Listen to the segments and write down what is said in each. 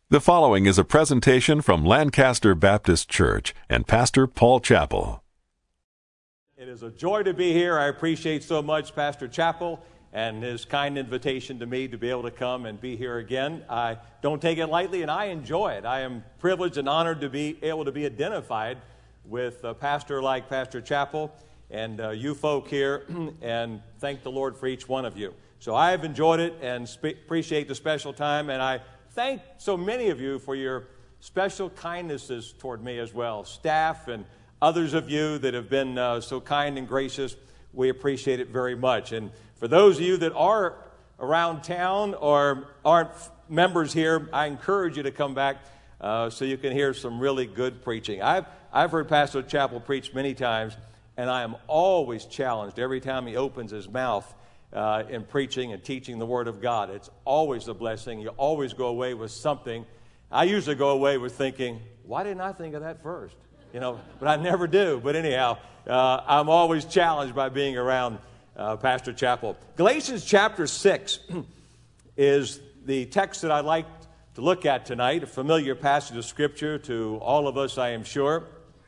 The following is a presentation from Lancaster Baptist Church and Pastor Paul Chappell. It is a joy to be here. I appreciate so much Pastor Chappell and his kind invitation to me to be able to come and be here again. I don't take it lightly, and I enjoy it. I am privileged and honored to be able to be identified with a pastor like Pastor Chappell and you folk here, and thank the Lord for each one of you. So I have enjoyed it and appreciate the special time, and I thank so many of you for your special kindnesses toward me as well. Staff and others of you that have been so kind and gracious, we appreciate it very much. And for those of you that are around town or aren't members here, I encourage you to come back so you can hear some really good preaching. I've heard Pastor Chappell preach many times, and I am always challenged every time he opens his mouth in preaching and teaching the Word of God. It's always a blessing. You always go away with something. I usually go away with thinking, why didn't I think of that first? But I never do. But anyhow, I'm always challenged by being around Pastor Chappell. Galatians chapter 6 is the text that I'd like to look at tonight, a familiar passage of Scripture to all of us, I am sure.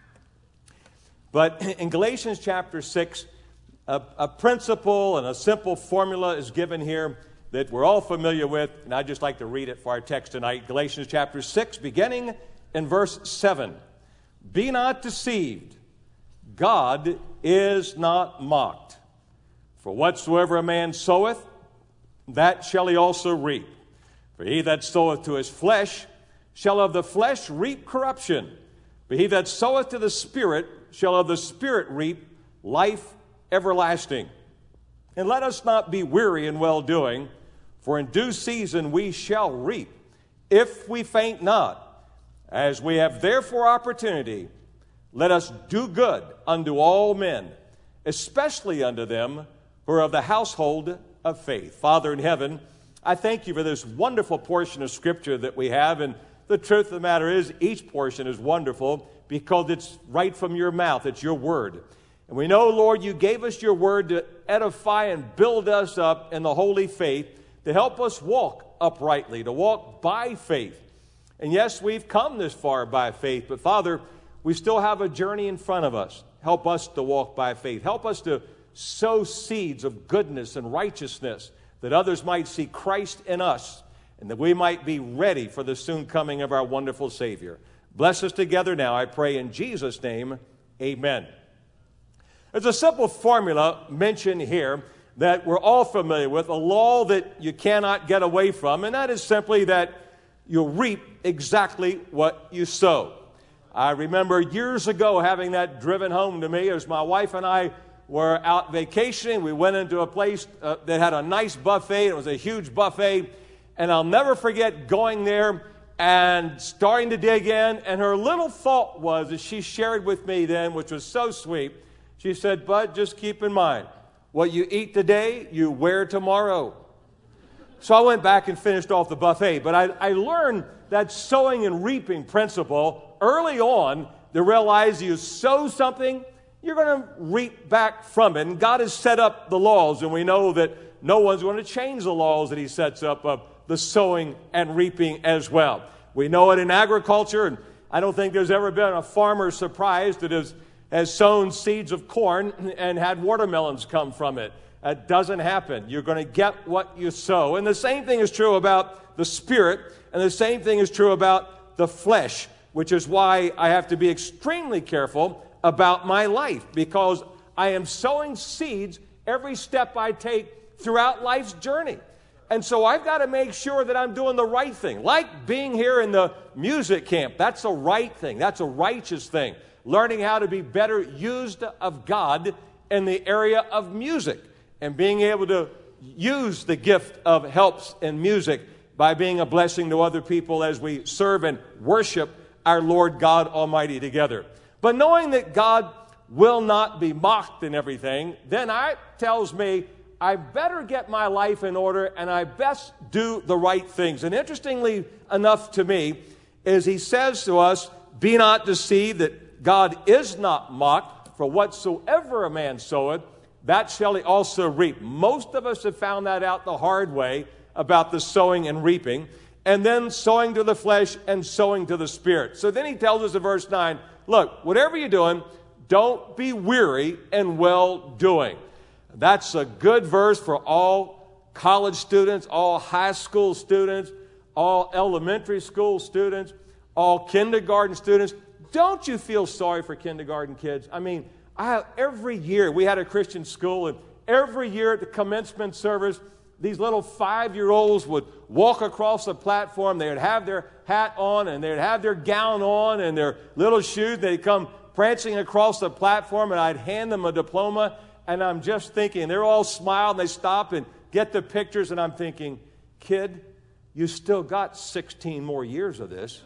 But in Galatians chapter 6, a principle and a simple formula is given here that we're all familiar with, and I'd just like to read it for our text tonight. Galatians chapter 6, beginning in verse 7. Be not deceived, God is not mocked. For whatsoever a man soweth, that shall he also reap. For he that soweth to his flesh shall of the flesh reap corruption. But he that soweth to the Spirit shall of the Spirit reap life everlasting. And let us not be weary in well-doing, for in due season we shall reap, if we faint not. As we have therefore opportunity, let us do good unto all men, especially unto them who are of the household of faith. Father in heaven, I thank you for this wonderful portion of Scripture that we have, and the truth of the matter is each portion is wonderful because it's right from your mouth. It's your word. And we know, Lord, you gave us your word to edify and build us up in the holy faith, to help us walk uprightly, to walk by faith. And yes, we've come this far by faith, but Father, we still have a journey in front of us. Help us to walk by faith. Help us to sow seeds of goodness and righteousness, that others might see Christ in us, and that we might be ready for the soon coming of our wonderful Savior. Bless us together now, I pray in Jesus' name, amen. There's a simple formula mentioned here that we're all familiar with, a law that you cannot get away from, and that is simply that you reap exactly what you sow. I remember years ago having that driven home to me as my wife and I were out vacationing. We went into a place that had a nice buffet. It was a huge buffet, and I'll never forget going there and starting to dig in, and her little thought was, as she shared with me then, which was so sweet, she said, Bud, just keep in mind, what you eat today, you wear tomorrow. So I went back and finished off the buffet. But I learned that sowing and reaping principle early on to realize you sow something, you're going to reap back from it. And God has set up the laws, and we know that no one's going to change the laws that he sets up of the sowing and reaping as well. We know it in agriculture, and I don't think there's ever been a farmer surprised that has sown seeds of corn and had watermelons come from it. That doesn't happen. You're going to get what you sow. And the same thing is true about the Spirit, and the same thing is true about the flesh, which is why I have to be extremely careful about my life, because I am sowing seeds every step I take throughout life's journey. And so I've got to make sure that I'm doing the right thing. Like being here in the music camp, that's a right thing. That's a righteous thing. Learning how to be better used of God in the area of music, and being able to use the gift of helps in music by being a blessing to other people as we serve and worship our Lord God Almighty together. But knowing that God will not be mocked in everything, then it tells me I better get my life in order, and I best do the right things. And interestingly enough to me is he says to us, be not deceived, that God is not mocked, for whatsoever a man soweth, that shall he also reap. Most of us have found that out the hard way about the sowing and reaping. and then sowing to the flesh and sowing to the Spirit. So then he tells us in verse 9, look, whatever you're doing, don't be weary in well-doing. That's a good verse for all college students, all high school students, all elementary school students, all kindergarten students. Don't you feel sorry for kindergarten kids? I mean, every year we had a Christian school, and every year at the commencement service, these little 5-year-olds would walk across the platform. They would have their hat on, and they would have their gown on and their little shoes. They'd come prancing across the platform, and I'd hand them a diploma. And I'm just thinking, they're all smiling. They stop and get the pictures, and I'm thinking, kid, you still got 16 more years of this.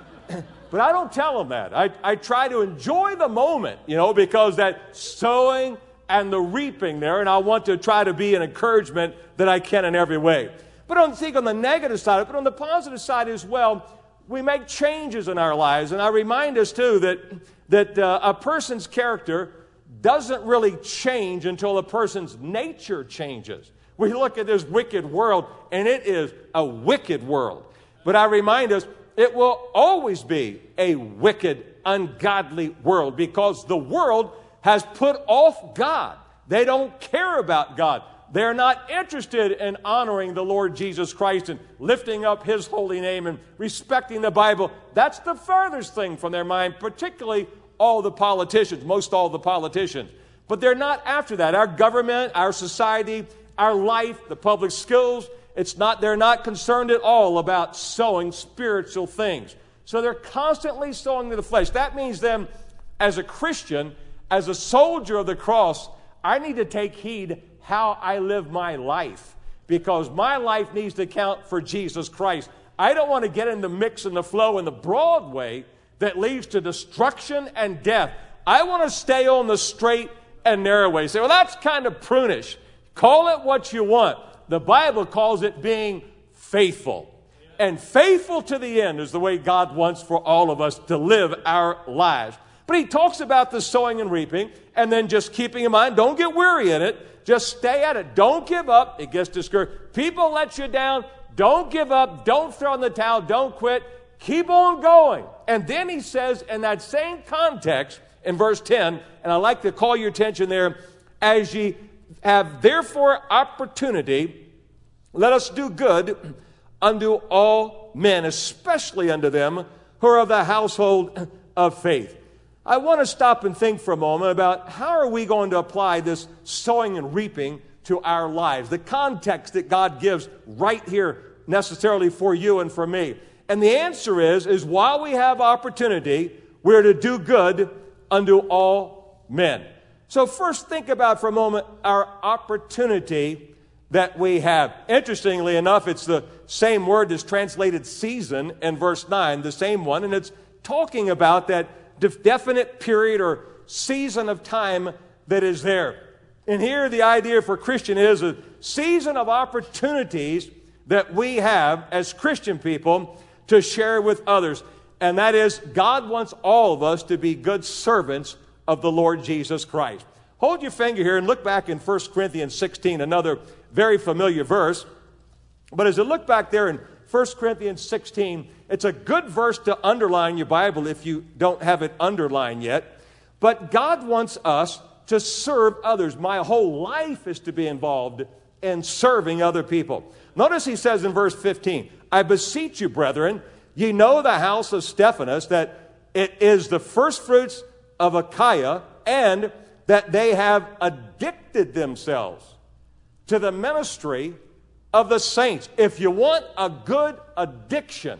But I don't tell them that. I try to enjoy the moment, because that sowing and the reaping there, and I want to try to be an encouragement that I can in every way. But I don't think on the negative side, but on the positive side as well, we make changes in our lives. And I remind us, too, that a person's character doesn't really change until a person's nature changes. We look at this wicked world, and it is a wicked world. But I remind us, it will always be a wicked, ungodly world, because the world has put off God. They don't care about God. They're not interested in honoring the Lord Jesus Christ and lifting up His holy name and respecting the Bible. That's the furthest thing from their mind, particularly all the politicians, most all the politicians. But they're not after that. Our government, our society, our life, the public schools, they're not concerned at all about sowing spiritual things. So they're constantly sowing to the flesh. That means then, as a Christian, as a soldier of the cross, I need to take heed how I live my life, because my life needs to count for Jesus Christ. I don't want to get in the mix and the flow in the broad way that leads to destruction and death. I want to stay on the straight and narrow way. You say, well, that's kind of prunish. Call it what you want. The Bible calls it being faithful. And faithful to the end is the way God wants for all of us to live our lives. But he talks about the sowing and reaping, and then just keeping in mind, don't get weary in it. Just stay at it. Don't give up. It gets discouraged. People let you down. Don't give up. Don't throw in the towel. Don't quit. Keep on going. And then he says in that same context, in verse 10, and I'd like to call your attention there, as ye have therefore opportunity, let us do good unto all men, especially unto them who are of the household of faith. I want to stop and think for a moment about how are we going to apply this sowing and reaping to our lives, the context that God gives right here necessarily for you and for me. And the answer is while we have opportunity, we're to do good unto all men. So first think about for a moment our opportunity that we have. Interestingly enough, it's the same word that's translated season in verse 9, the same one, and it's talking about that definite period or season of time that is there. And here the idea for Christian is a season of opportunities that we have as Christian people to share with others. And that is, God wants all of us to be good servants of the Lord Jesus Christ. Hold your finger here and look back in 1 Corinthians 16, another very familiar verse. But as you look back there in 1 Corinthians 16, it's a good verse to underline your Bible if you don't have it underlined yet. But God wants us to serve others. My whole life is to be involved in serving other people. Notice he says in verse 15, I beseech you, brethren, ye know the house of Stephanas, that it is the firstfruits of Achaia, and that they have addicted themselves to the ministry of the saints. If you want a good addiction,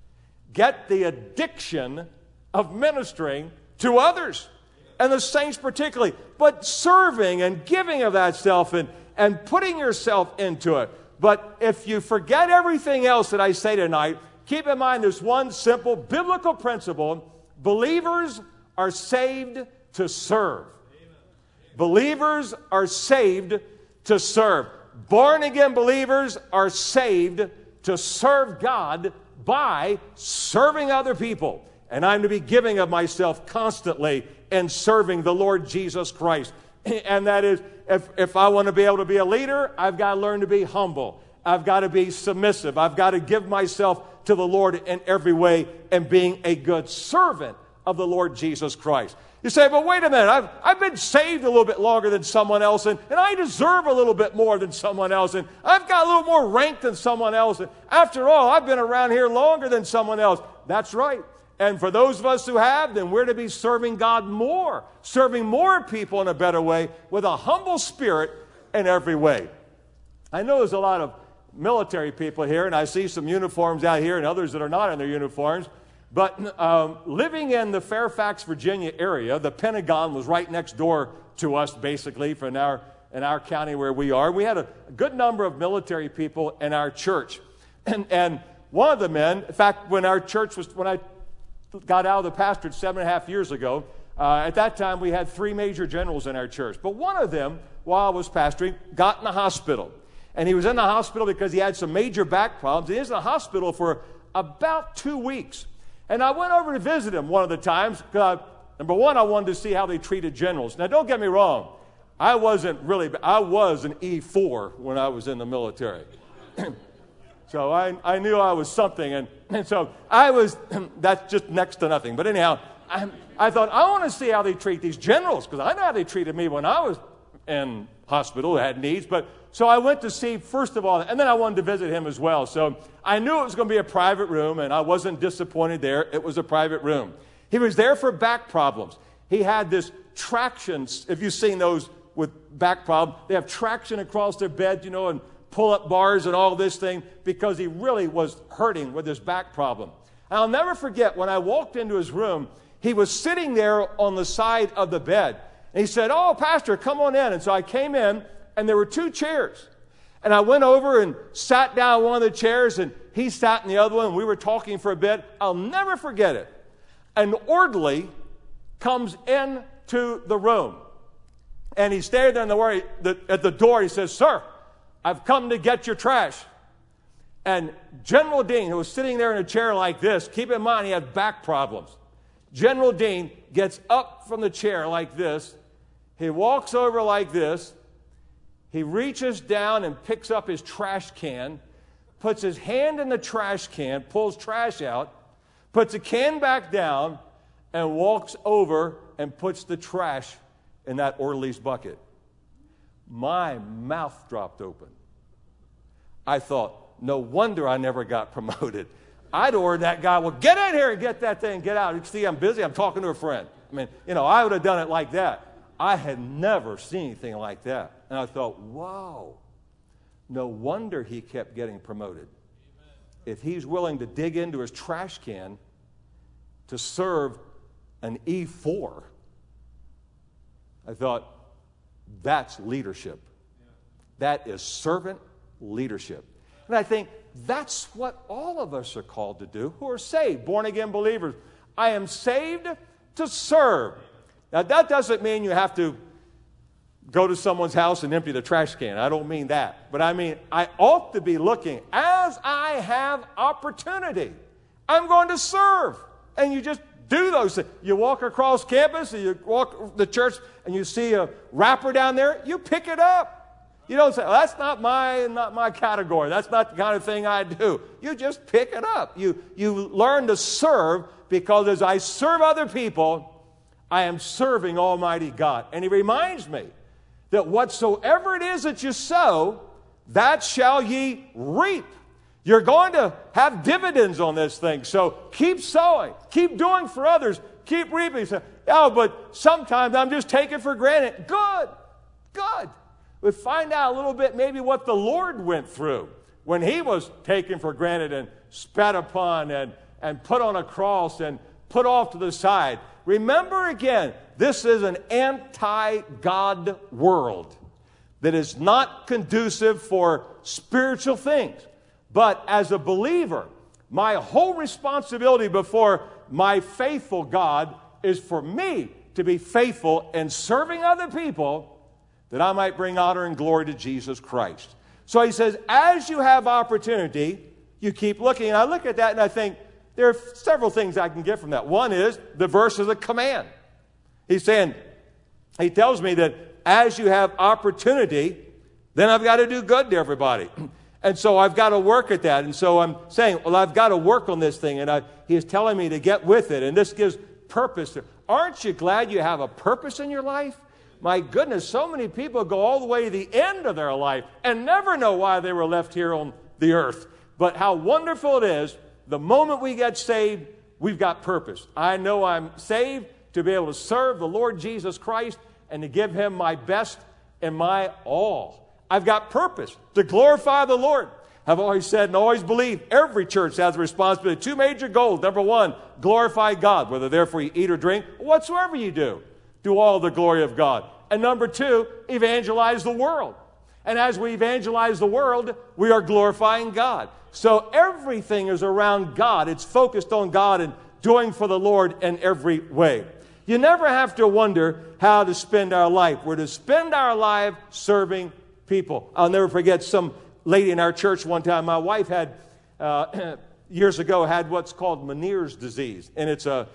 get the addiction of ministering to others, and the saints particularly. But serving and giving of that self and putting yourself into it. But if you forget everything else that I say tonight, keep in mind this one simple biblical principle. Believers are saved to serve. Believers are saved to serve. Born-again believers are saved to serve God by serving other people. And I'm to be giving of myself constantly and serving the Lord Jesus Christ. And that is, if I want to be able to be a leader, I've got to learn to be humble. I've got to be submissive. I've got to give myself to the Lord in every way and being a good servant of the Lord Jesus Christ. You say, but wait a minute, I've been saved a little bit longer than someone else, and I deserve a little bit more than someone else, and I've got a little more rank than someone else, and after all, I've been around here longer than someone else. That's right. And for those of us who have, then we're to be serving God more, serving more people in a better way with a humble spirit in every way. I know there's a lot of military people here, and I see some uniforms out here and others that are not in their uniforms. But living in the Fairfax, Virginia area, the Pentagon was right next door to us, basically, in our county where we are. We had a good number of military people in our church. And one of the men, in fact, when I got out of the pastorate 7.5 years ago, at that time we had 3 major generals in our church. But one of them, while I was pastoring, got in the hospital. And he was in the hospital because he had some major back problems. He was in the hospital for about 2 weeks. And I went over to visit him one of the times. Number one, I wanted to see how they treated generals. Now, don't get me wrong. I was an E4 when I was in the military. So I knew I was something. And so I was, that's just next to nothing. But anyhow, I thought, I want to see how they treat these generals, because I know how they treated me when I was in hospital, had needs. But so I went to see, first of all, and then I wanted to visit him as well. So I knew it was going to be a private room, and I wasn't disappointed there. It was a private room. He was there for back problems. He had this traction. If you've seen those with back problems, they have traction across their bed, and pull-up bars and all this thing, because he really was hurting with his back problem. And I'll never forget, when I walked into his room, he was sitting there on the side of the bed. And he said, "Oh, Pastor, come on in." And so I came in, and there were 2 chairs. And I went over and sat down on one of the chairs, and he sat in the other one, and we were talking for a bit. I'll never forget it. An orderly comes into the room, and he stayed there at the door. He says, "Sir, I've come to get your trash." And General Dean, who was sitting there in a chair like this, keep in mind he had back problems. General Dean gets up from the chair like this. He walks over like this. He reaches down and picks up his trash can, puts his hand in the trash can, pulls trash out, puts the can back down, and walks over and puts the trash in that orderly's bucket. My mouth dropped open. I thought, no wonder I never got promoted. I'd ordered that guy, "Well, get in here and get that thing, get out. You see, I'm busy, I'm talking to a friend." I mean, I would have done it like that. I had never seen anything like that. And I thought, wow, no wonder he kept getting promoted. If he's willing to dig into his trash can to serve an E4, I thought, that's leadership. That is servant leadership. And I think that's what all of us are called to do who are saved, born-again believers. I am saved to serve. Now, that doesn't mean you have to go to someone's house and empty the trash can. I don't mean that. But I mean, I ought to be looking, as I have opportunity, I'm going to serve. And you just do those things. You walk across campus, and you walk the church, and you see a wrapper down there, you pick it up. You don't say, "Well, that's not my category. That's not the kind of thing I do." You just pick it up. You learn to serve, because as I serve other people, I am serving Almighty God. And He reminds me that whatsoever it is that you sow, that shall ye reap. You're going to have dividends on this thing. So keep sowing. Keep doing for others. Keep reaping. You say, "Oh, but sometimes I'm just taking for granted." Good. We find out a little bit maybe what the Lord went through when He was taken for granted and spat upon and put on a cross and put off to the side. Remember again, this is an anti-God world that is not conducive for spiritual things. But as a believer, my whole responsibility before my faithful God is for me to be faithful in serving other people, that I might bring honor and glory to Jesus Christ. So he says, as you have opportunity, you keep looking. And I look at that and I think, there are several things I can get from that. One is the verse is a command. He tells me that as you have opportunity, then I've got to do good to everybody. And so I've got to work at that. And so I'm saying, well, I've got to work on this thing. And he is telling me to get with it. And this gives purpose. Aren't you glad you have a purpose in your life? My goodness, so many people go all the way to the end of their life and never know why they were left here on the earth. But how wonderful it is, the moment we get saved, we've got purpose. I know I'm saved to be able to serve the Lord Jesus Christ and to give Him my best and my all. I've got purpose to glorify the Lord. I've always said and always believed every church has a responsibility. 2 major goals. Number 1, glorify God, whether therefore you eat or drink, whatsoever you do. Do all the glory of God. And number 2, evangelize the world. And as we evangelize the world, we are glorifying God. So everything is around God. It's focused on God and doing for the Lord in every way. You never have to wonder how to spend our life. We're to spend our life serving people. I'll never forget some lady in our church one time. My wife had, years ago, had what's called Meniere's disease. And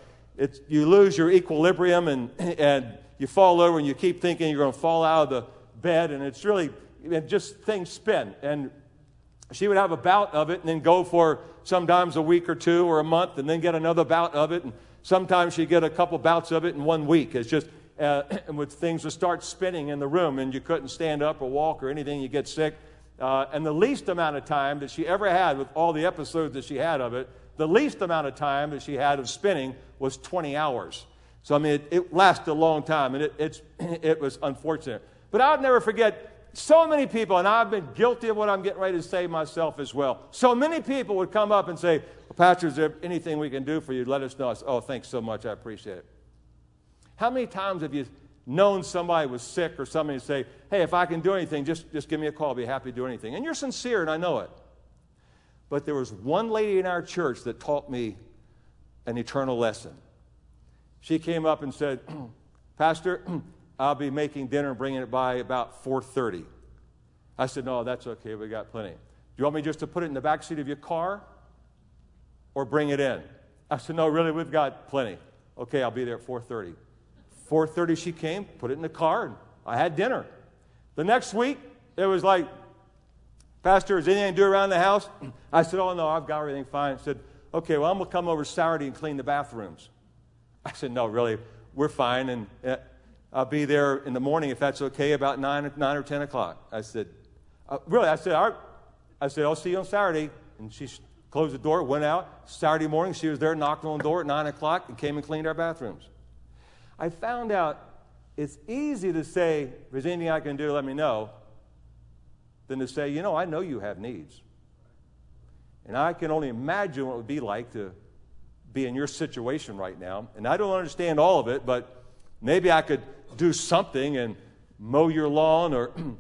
you lose your equilibrium and you fall over and you keep thinking you're going to fall out of the bed. And it's really, just things spin. And she would have a bout of it and then go for sometimes a week or 2 or a month and then get another bout of it. And sometimes she'd get a couple bouts of it in 1 week. It's just, with things would start spinning in the room and you couldn't stand up or walk or anything, you get sick. And the least amount of time that she ever had with all the episodes that she had of it, the least amount of time that she had of spinning was 20 hours. So, I mean, it lasted a long time, and it was unfortunate. But I'll never forget, so many people, and I've been guilty of what I'm getting ready to say myself as well. So many people would come up and say, well, Pastor, is there anything we can do for you? Let us know. I said, oh, thanks so much. I appreciate it. How many times have you known somebody was sick or somebody say, hey, if I can do anything, just give me a call. I'll be happy to do anything. And you're sincere, and I know it. But there was one lady in our church that taught me an eternal lesson. She came up and said, Pastor, I'll be making dinner and bringing it by about 4:30. I said, no, that's okay. We got plenty. Do you want me just to put it in the back seat of your car or bring it in? I said, no, really, we've got plenty. Okay, I'll be there at 4:30. 4:30 she came, put it in the car, and I had dinner. The next week, it was like, Pastor, is anything to do around the house? I said, oh, no, I've got everything fine. I said, okay, well, I'm going to come over Saturday and clean the bathrooms. I said, no, really, we're fine, and I'll be there in the morning, if that's okay, about 9 or 10 o'clock. I said, really? I said, I'll see you on Saturday. And she closed the door, went out. Saturday morning, she was there knocking on the door at 9 o'clock and came and cleaned our bathrooms. I found out it's easy to say, if there's anything I can do, let me know, than to say, I know you have needs. And I can only imagine what it would be like to be in your situation right now. And I don't understand all of it, but maybe I could do something and mow your lawn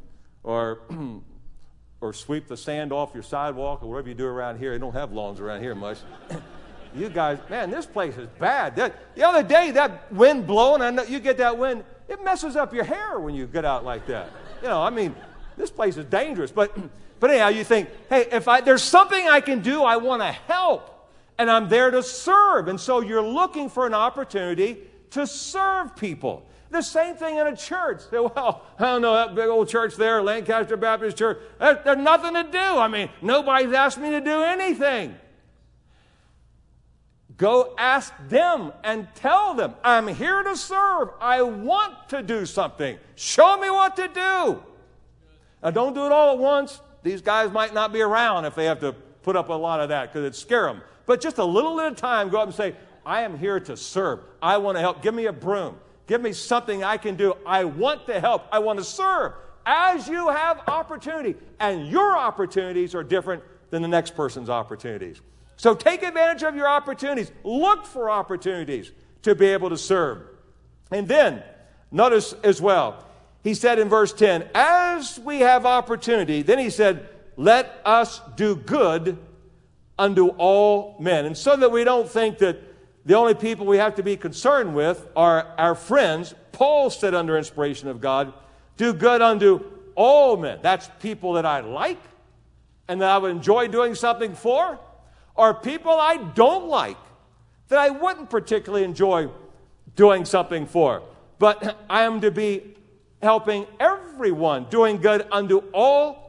or sweep the sand off your sidewalk or whatever you do around here. They don't have lawns around here much. You guys, man, this place is bad. The other day, that wind blowing, I know you get that wind, it messes up your hair when you get out like that. This place is dangerous. But anyhow, you think, hey, if there's something I can do, I want to help. And I'm there to serve. And so you're looking for an opportunity to serve people. The same thing in a church. Say, well, I don't know, that big old church there, Lancaster Baptist Church, there's nothing to do. I mean, nobody's asked me to do anything. Go ask them and tell them, I'm here to serve. I want to do something. Show me what to do. Now, don't do it all at once. These guys might not be around if they have to put up a lot of that because it'd scare them. But just a little at a time, go up and say, I am here to serve. I want to help. Give me a broom. Give me something I can do. I want to help. I want to serve. As you have opportunity, and your opportunities are different than the next person's opportunities. So take advantage of your opportunities. Look for opportunities to be able to serve. And then, notice as well, he said in verse 10, as we have opportunity, then he said, let us do good unto all men. And so that we don't think that the only people we have to be concerned with are our friends, Paul said under inspiration of God, do good unto all men. That's people that I like and that I would enjoy doing something for, or people I don't like that I wouldn't particularly enjoy doing something for. But I am to be helping everyone, doing good unto all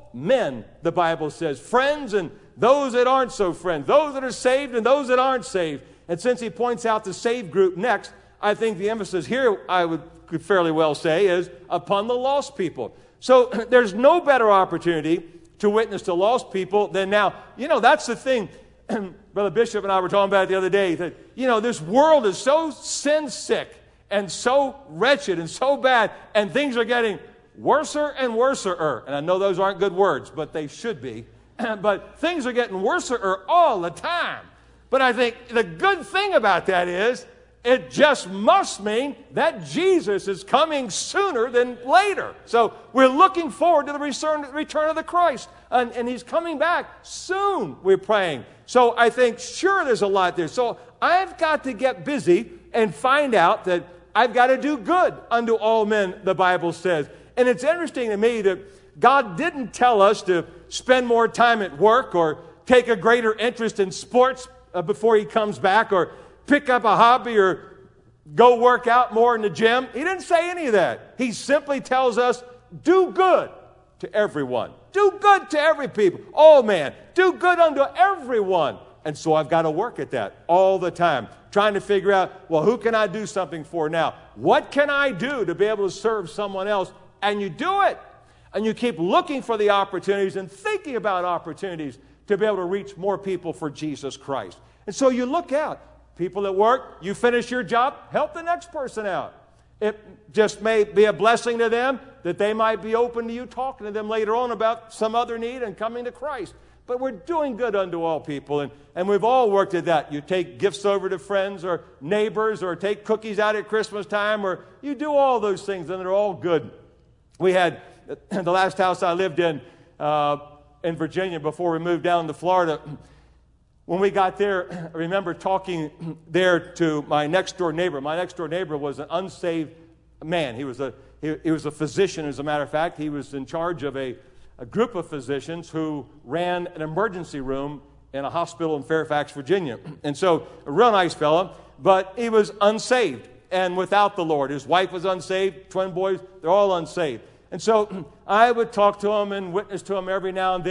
men, the Bible says. Friends and those that aren't so friends. Those that are saved and those that aren't saved. And since he points out the saved group next, I think the emphasis here, could fairly well say, is upon the lost people. So there's no better opportunity to witness to lost people than now. That's the thing. Brother Bishop and I were talking about it the other day, that, this world is so sin-sick and so wretched and so bad, and things are getting worser and worser. And I know those aren't good words, but they should be. But things are getting worser all the time. But I think the good thing about that is, it just must mean that Jesus is coming sooner than later. So we're looking forward to the return of the Christ. And he's coming back soon, we're praying. So I think, sure, there's a lot there. So I've got to get busy and find out that I've got to do good unto all men, the Bible says. And it's interesting to me that God didn't tell us to spend more time at work or take a greater interest in sports before he comes back, or pick up a hobby or go work out more in the gym. He didn't say any of that. He simply tells us, do good to everyone. Do good to every people. Oh, man, do good unto everyone. And so I've got to work at that all the time, trying to figure out, well, who can I do something for now? What can I do to be able to serve someone else? And you do it. And you keep looking for the opportunities and thinking about opportunities to be able to reach more people for Jesus Christ. And so you look out. People at work, you finish your job, help the next person out. It just may be a blessing to them that they might be open to you talking to them later on about some other need and coming to Christ. But we're doing good unto all people, and we've all worked at that. You take gifts over to friends or neighbors, or take cookies out at Christmas time, or you do all those things, and they're all good. We had the last house I lived in Virginia before we moved down to Florida. When we got there, I remember talking there to my next-door neighbor. My next-door neighbor was an unsaved man. He was a physician, as a matter of fact. He was in charge of a group of physicians who ran an emergency room in a hospital in Fairfax, Virginia. And so, a real nice fellow, but he was unsaved and without the Lord. His wife was unsaved, twin boys, they're all unsaved. And so, I would talk to him and witness to him every now and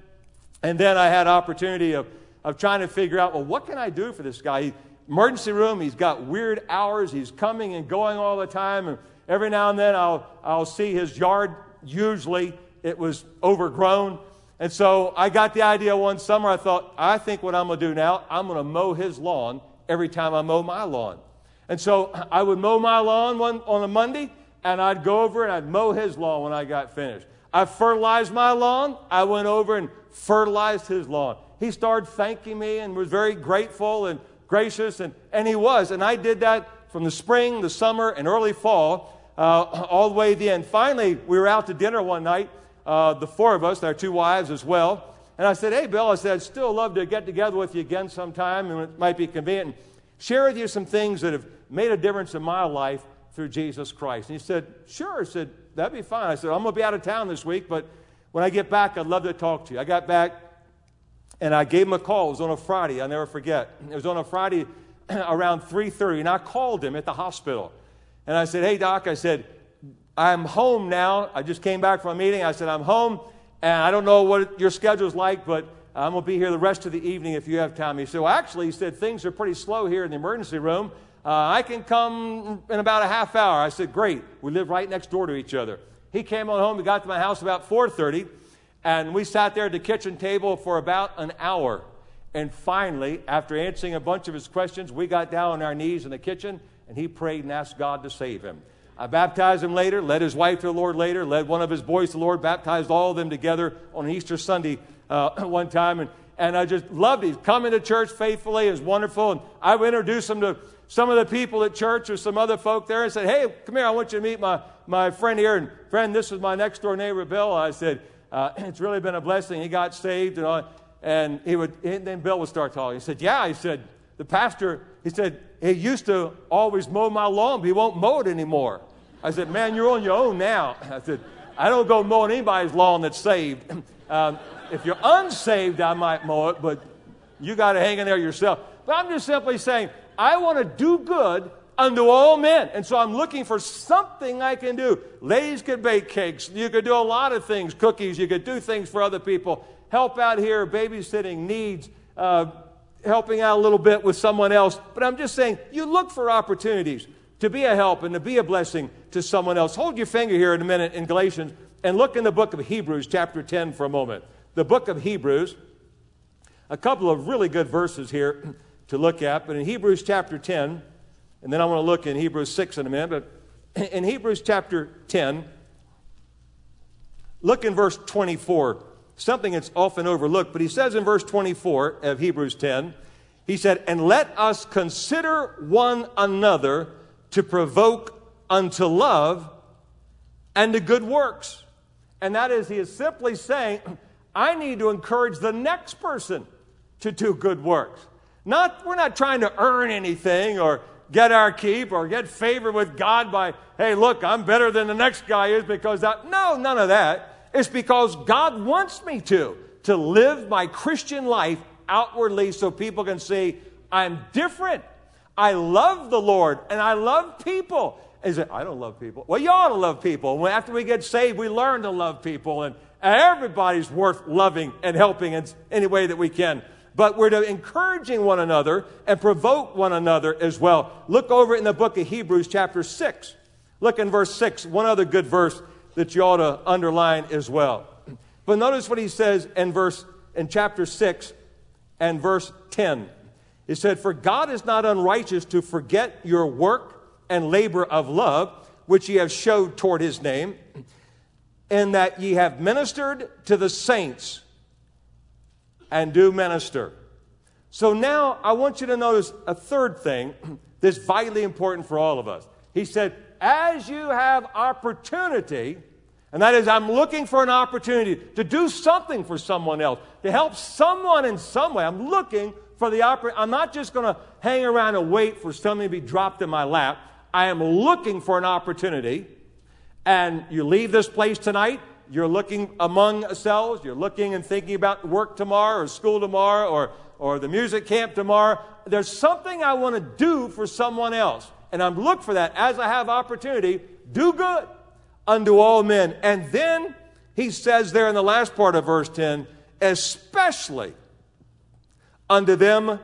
then I had opportunity of trying to figure out, well, what can I do for this guy? Emergency room, he's got weird hours, he's coming and going all the time, and every now and then I'll see his yard. Usually it was overgrown. And so I got the idea one summer. I think what I'm going to do now, I'm going to mow his lawn every time I mow my lawn. And so I would mow my lawn on a Monday, and I'd go over and I'd mow his lawn when I got finished. I fertilized my lawn. I went over and fertilized his lawn. He started thanking me and was very grateful and gracious, and he was. And I did that from the spring, the summer, and early fall, all the way to the end. Finally, we were out to dinner one night, the four of us, our two wives as well. And I said, hey, Bill, I'd still love to get together with you again sometime, and it might be convenient, and share with you some things that have made a difference in my life through Jesus Christ. And he said, sure. I said, that'd be fine. I said, I'm going to be out of town this week, but when I get back, I'd love to talk to you. I got back, and I gave him a call. It was on a Friday. I'll never forget. It was on a Friday around 3:30, and I called him at the hospital. And I said, hey, Doc, I said, I'm home now. I just came back from a meeting. I said, I'm home, and I don't know what your schedule's like, but I'm going to be here the rest of the evening if you have time. He said, well, actually, he said, things are pretty slow here in the emergency room. I can come in about a half hour. I said, great. We live right next door to each other. He came on home. He got to my house about 4:30. And we sat there at the kitchen table for about an hour. And finally, after answering a bunch of his questions, we got down on our knees in the kitchen, and he prayed and asked God to save him. I baptized him later, led his wife to the Lord later, led one of his boys to the Lord, baptized all of them together on an Easter Sunday one time. And I just loved it. He's coming to church faithfully. It was wonderful. And I would introduce him to some of the people at church or some other folk there and said, hey, come here, I want you to meet my friend here. And friend, this is my next door neighbor, Bill. I said, it's really been a blessing. He got saved, and then Bill would start talking. He said, yeah, he said, the pastor, he said, he used to always mow my lawn, but he won't mow it anymore. I said, man, you're on your own now. I said, I don't go mowing anybody's lawn that's saved. If you're unsaved, I might mow it, but you got to hang in there yourself. But I'm just simply saying, I want to do good unto all men. And so I'm looking for something I can do. Ladies could bake cakes. You could do a lot of things, cookies. You could do things for other people. Help out here, babysitting needs, helping out a little bit with someone else. But I'm just saying, you look for opportunities to be a help and to be a blessing to someone else. Hold your finger here in a minute in Galatians and look in the book of Hebrews chapter 10 for a moment. The book of Hebrews, a couple of really good verses here to look at. But in Hebrews chapter 10, and then I want to look in Hebrews 6 in a minute. But in Hebrews chapter 10, look in verse 24. Something that's often overlooked. But he says in verse 24 of Hebrews 10, he said, and let us consider one another to provoke unto love and to good works. And that is, he is simply saying, I need to encourage the next person to do good works. We're not trying to earn anything or get our keep or get favor with God by, hey, look, I'm better than the next guy is because that. No, none of that. It's because God wants me to live my Christian life outwardly so people can see I'm different. I love the Lord and I love people. He said, I don't love people. Well, you ought to love people. After we get saved, we learn to love people, and everybody's worth loving and helping in any way that we can. But we're to encouraging one another and provoke one another as well. Look over in the book of Hebrews chapter 6. Look in verse 6, one other good verse that you ought to underline as well. But notice what he says in chapter 6 and verse 10. He said, for God is not unrighteous to forget your work and labor of love, which ye have showed toward his name, in that ye have ministered to the saints and do minister. So now I want you to notice a third thing that's vitally important for all of us. He said, as you have opportunity, and that is I'm looking for an opportunity to do something for someone else, to help someone in some way. I'm looking for the opportunity. I'm not just going to hang around and wait for something to be dropped in my lap. I am looking for an opportunity. And you leave this place tonight, you're looking among yourselves, you're looking and thinking about work tomorrow or school tomorrow or the music camp tomorrow. There's something I want to do for someone else. And I'm looking for that. As I have opportunity, do good unto all men. And then he says there in the last part of verse 10, especially unto them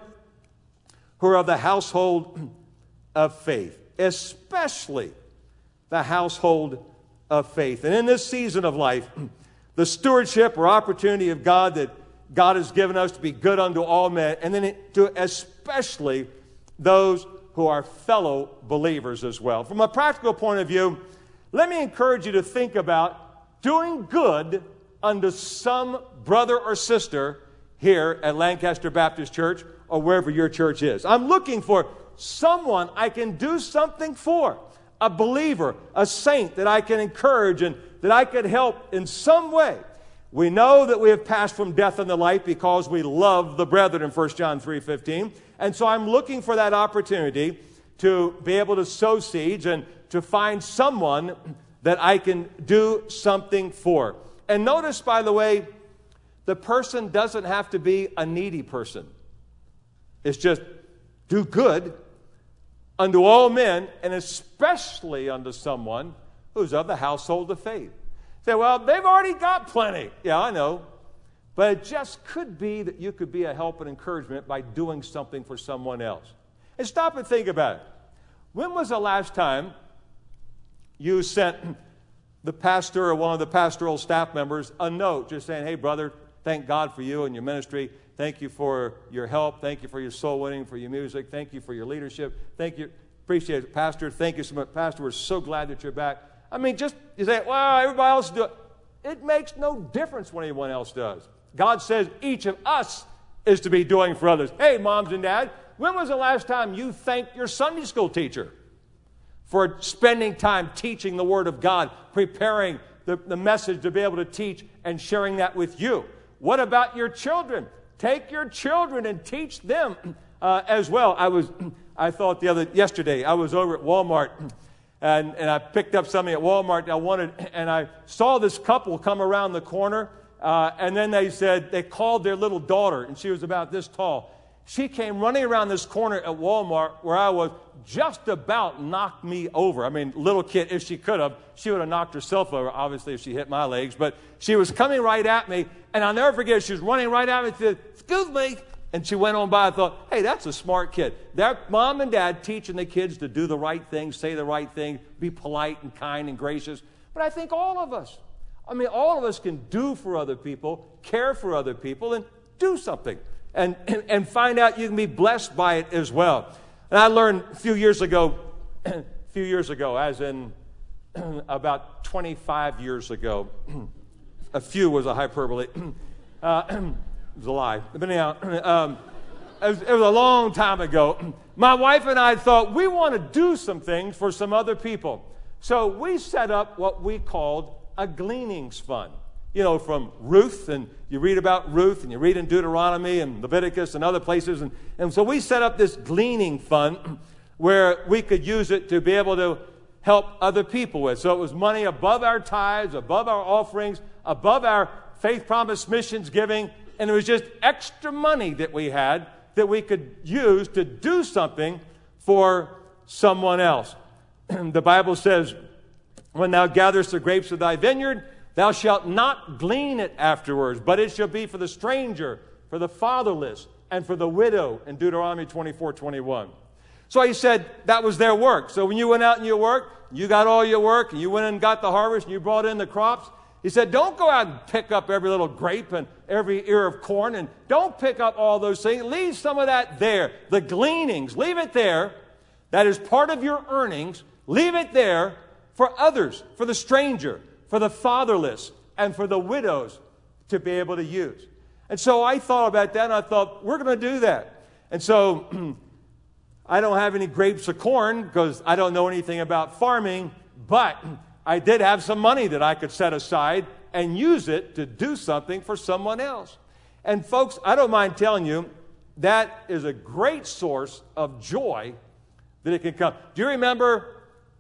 who are of the household of faith. Especially the household of faith. And in this season of life, the stewardship or opportunity of God that God has given us to be good unto all men, and then to especially those who are fellow believers as well. From a practical point of view, let me encourage you to think about doing good unto some brother or sister here at Lancaster Baptist Church or wherever your church is. I'm looking for someone I can do something for. A believer, a saint that I can encourage and that I could help in some way. We know that we have passed from death unto life because we love the brethren in 1 John 3:15. And so I'm looking for that opportunity to be able to sow seeds and to find someone that I can do something for. And notice, by the way, the person doesn't have to be a needy person. It's just do good unto all men, and especially unto someone who's of the household of faith. Say, well, they've already got plenty. Yeah, I know. But it just could be that you could be a help and encouragement by doing something for someone else. And stop and think about it. When was the last time you sent the pastor or one of the pastoral staff members a note just saying, hey, brother, thank God for you and your ministry. Thank you for your help. Thank you for your soul winning, for your music. Thank you for your leadership. Thank you. Appreciate it, Pastor. Thank you so much, Pastor. We're so glad that you're back. I mean, just you say, well, everybody else do it. It makes no difference what anyone else does. God says each of us is to be doing for others. Hey, moms and dads, when was the last time you thanked your Sunday school teacher for spending time teaching the Word of God, preparing the message to be able to teach and sharing that with you? What about your children? Take your children and teach them as well. Yesterday I was over at Walmart and I picked up something at Walmart and I saw this couple come around the corner and then they called their little daughter and she was about this tall She came running around this corner at Walmart where I was, just about knocked me over. I mean, little kid, if she could have, she would have knocked herself over, obviously, if she hit my legs. But she was coming right at me, and I'll never forget it. She was running right at me and said, "Excuse me." And she went on by. I thought, hey, that's a smart kid. Their mom and dad teaching the kids to do the right thing, say the right thing, be polite and kind and gracious. But I think all of us can do for other people, care for other people, and do something. And find out you can be blessed by it as well. And I learned a few years ago, as in about 25 years ago, a few was a hyperbole, it was a lie. But anyhow, it was a long time ago. My wife and I thought we want to do some things for some other people. So we set up what we called a gleanings fund. You know, from Ruth, and you read about Ruth, and you read in Deuteronomy and Leviticus and other places. And so we set up this gleaning fund where we could use it to be able to help other people with. So it was money above our tithes, above our offerings, above our Faith Promise missions giving, and it was just extra money that we had that we could use to do something for someone else. The Bible says, "When thou gatherest the grapes of thy vineyard, thou shalt not glean it afterwards, but it shall be for the stranger, for the fatherless, and for the widow," in Deuteronomy 24:21. So he said that was their work. So when you went out and you worked, you got all your work, and you went and got the harvest, and you brought in the crops, he said, don't go out and pick up every little grape and every ear of corn, and don't pick up all those things. Leave some of that there. The gleanings, leave it there. That is part of your earnings. Leave it there for others, for the stranger, for the fatherless, and for the widows to be able to use. And so I thought about that, and I thought, we're going to do that. And so I don't have any grapes or corn because I don't know anything about farming, but I did have some money that I could set aside and use it to do something for someone else. And folks, I don't mind telling you, that is a great source of joy that it can come. Do you remember,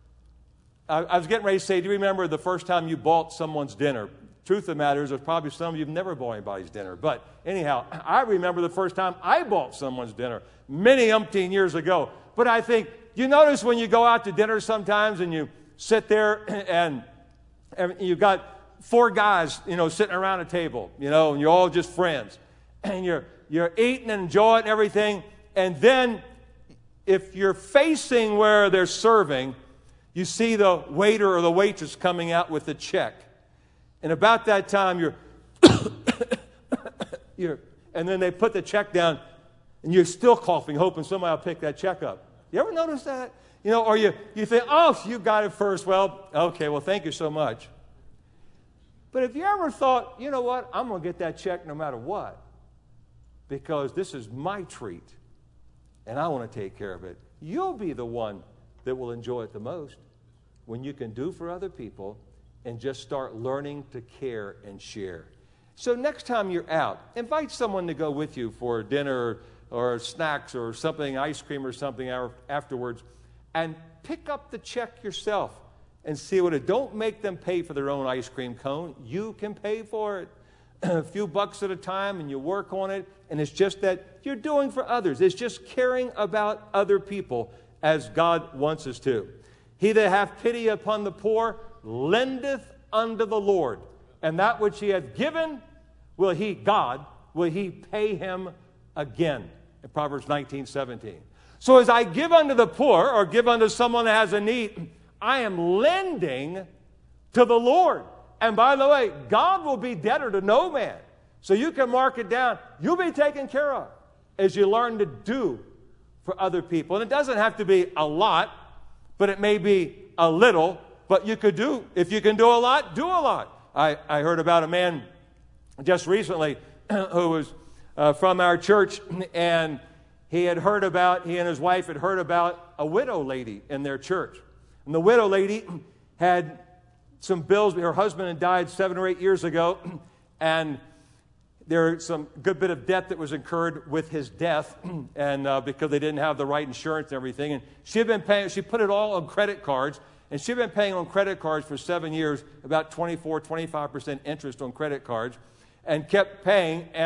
I was getting ready to say, do you remember the first time you bought someone's dinner? Truth of the matter is, there's probably some of you have never bought anybody's dinner. But anyhow, I remember the first time I bought someone's dinner many umpteen years ago. But I think, you notice when you go out to dinner sometimes and you sit there and you've got four guys, sitting around a table, and you're all just friends. And you're eating and enjoying and everything. And then if you're facing where they're serving, you see the waiter or the waitress coming out with the check. And about that time, and then they put the check down, and you're still coughing, hoping somebody will pick that check up. You ever notice that? Or you think, oh, you got it first. Well, okay, well, thank you so much. But if you ever thought, you know what, I'm going to get that check no matter what, because this is my treat, and I want to take care of it, you'll be the one that will enjoy it the most when you can do for other people and just start learning to care and share. So next time you're out, invite someone to go with you for dinner or snacks or something, ice cream or something afterwards, and pick up the check yourself and see what it. Don't make them pay for their own ice cream cone. You can pay for it a few bucks at a time, and you work on it, and it's just that you're doing for others. It's just caring about other people as God wants us to. He that hath pity upon the poor lendeth unto the Lord, and that which he hath given will he pay him again. In Proverbs 19:17. So as I give unto the poor, or give unto someone that has a need, I am lending to the Lord. And by the way, God will be debtor to no man. So you can mark it down. You'll be taken care of as you learn to do for other people. And it doesn't have to be a lot, but it may be a little. But you could do, if you can do a lot, do a lot. I heard about a man just recently who was from our church, and he and his wife had heard about a widow lady in their church. And the widow lady had some bills. Her husband had died 7 or 8 years ago, and there was some good bit of debt that was incurred with his death, and because they didn't have the right insurance and everything. And she had been paying. She put it all on credit cards, and she'd been paying on credit cards for 7 years, about 24, 25% interest on credit cards, and kept paying. And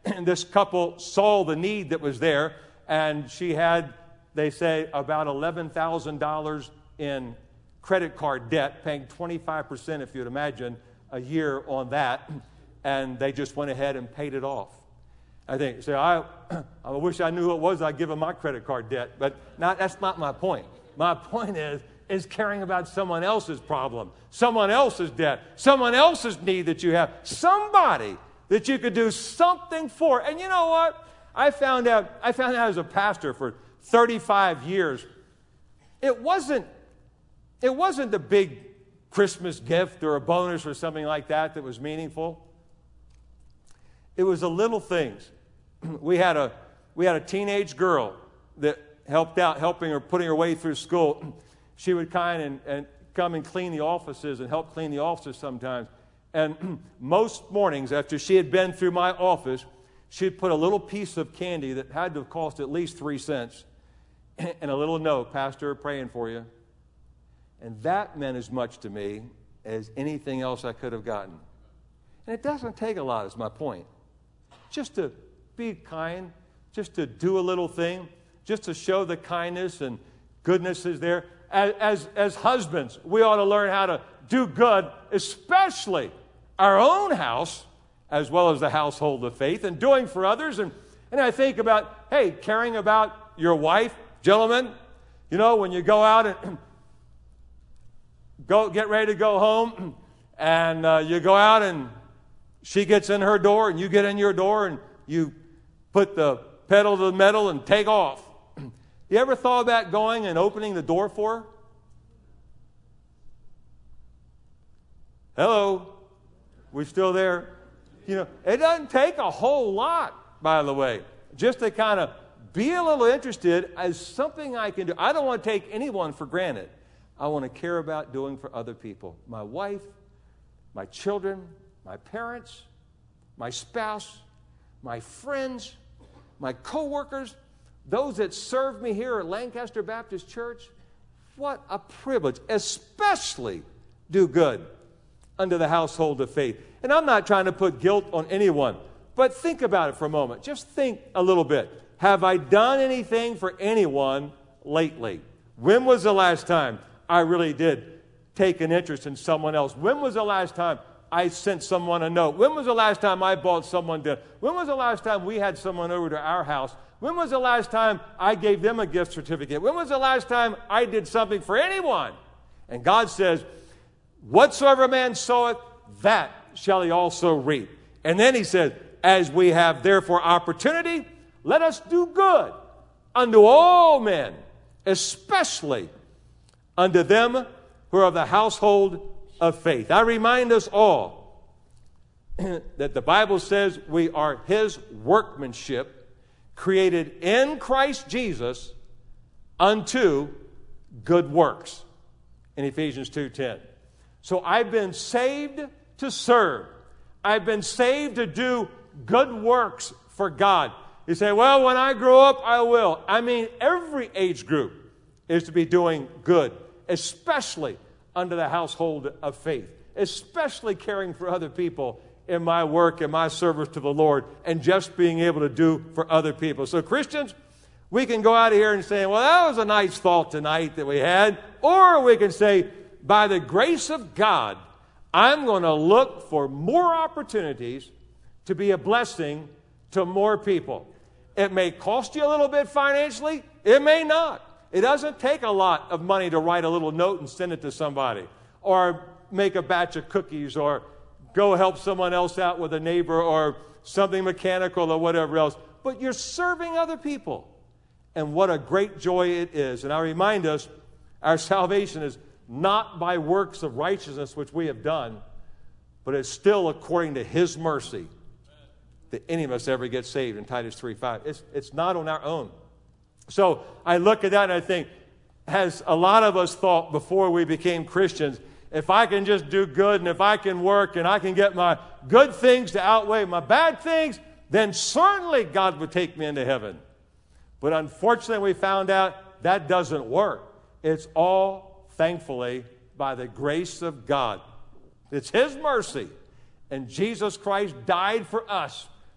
this couple saw the need that was there, and she had, they say, about $11,000 in credit card debt, paying 25%, if you'd imagine, a year on that, and they just went ahead and paid it off. I think, so I wish I knew who it was I'd give them my credit card debt, but that's not my point. My point is caring about someone else's problem, someone else's debt, someone else's need that you have, somebody that you could do something for. And you know what? I found out as a pastor for 35 years, it wasn't the big Christmas gift or a bonus or something like that was meaningful. It was the little things. We had a teenage girl that helped out, helping her, putting her way through school. She would kind and come and clean the offices and help clean the offices sometimes. And most mornings after she had been through my office, she'd put a little piece of candy that had to have cost at least 3 cents and a little note, "Pastor, praying for you." And that meant as much to me as anything else I could have gotten. And it doesn't take a lot, is my point. Just to be kind, just to do a little thing, just to show the kindness and goodness is there. As husbands, we ought to learn how to do good, especially our own house, as well as the household of faith, and doing for others. And I think about, hey, caring about your wife, gentlemen. You know, when you go out and get ready to go home, and you go out and she gets in her door and you get in your door and you put the pedal to the metal and take off. You ever thought about going and opening the door for her? Hello? We still there? You know, it doesn't take a whole lot, by the way, just to kind of be a little interested as something I can do. I don't want to take anyone for granted. I want to care about doing for other people. My wife, my children, my parents, my spouse, my friends, my co-workers, those that serve me here at Lancaster Baptist Church. What a privilege, especially do good unto the household of faith. And I'm not trying to put guilt on anyone, but think about it for a moment. Just think a little bit. Have I done anything for anyone lately? When was the last time I really did take an interest in someone else? When was the last time I sent someone a note? When was the last time I bought someone dinner? When was the last time we had someone over to our house? When was the last time I gave them a gift certificate? When was the last time I did something for anyone? And God says, whatsoever man soweth, that shall he also reap. And then he says, as we have therefore opportunity, let us do good unto all men, especially unto them who are of the household of faith. I remind us all that the Bible says we are his workmanship, created in Christ Jesus unto good works, in Ephesians 2:10. So I've been saved to serve. I've been saved to do good works for God. You say, well, when I grow up, I will. I mean, every age group is to be doing good, especially under the household of faith, especially caring for other people in my work and my service to the Lord, and just being able to do for other people. So Christians, we can go out of here and say, well, that was a nice thought tonight that we had. Or we can say, by the grace of God, I'm going to look for more opportunities to be a blessing to more people. It may cost you a little bit financially. It may not. It doesn't take a lot of money to write a little note and send it to somebody, or make a batch of cookies, or go help someone else out with a neighbor, or something mechanical or whatever else. But you're serving other people. And what a great joy it is. And I remind us, our salvation is not by works of righteousness which we have done, but it's still according to his mercy that any of us ever get saved in Titus 3:5. It's not on our own. So I look at that and I think, has a lot of us thought before we became Christians, if I can just do good and if I can work and I can get my good things to outweigh my bad things, then certainly God would take me into heaven. But unfortunately, we found out that doesn't work. It's all, thankfully, by the grace of God. It's his mercy. And Jesus Christ died for us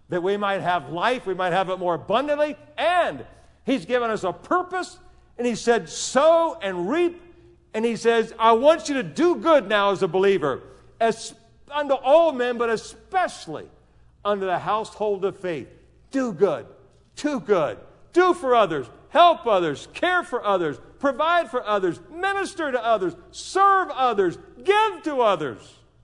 that we might have life, we might have it more abundantly, and He's given us a purpose, and He said, sow and reap, and He says, I want you to do good now as a believer, as unto all men, but especially unto the household of faith. Do good, do good, do for others, help others, care for others, provide for others, minister to others, serve others, give to others.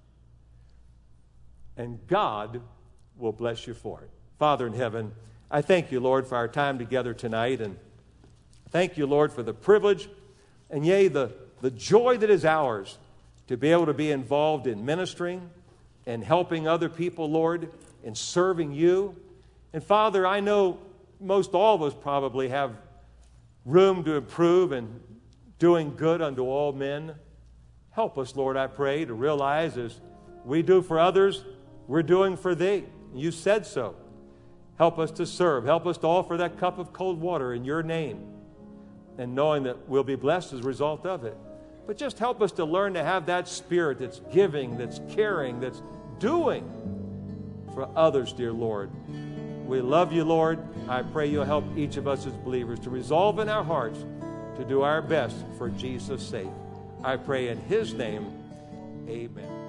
And God will bless you for it. Father in heaven, I thank you, Lord, for our time together tonight, and thank you, Lord, for the privilege and, yea, the joy that is ours to be able to be involved in ministering and helping other people, Lord, and serving you. And Father, I know most all of us probably have room to improve and doing good unto all men. Help us, Lord, I pray, to realize as we do for others, we're doing for Thee. You said so. Help us to serve. Help us to offer that cup of cold water in Your name, and knowing that we'll be blessed as a result of it. But just help us to learn to have that spirit that's giving, that's caring, that's doing for others, dear Lord. We love You, Lord. I pray You'll help each of us as believers to resolve in our hearts to do our best for Jesus' sake. I pray in His name, amen.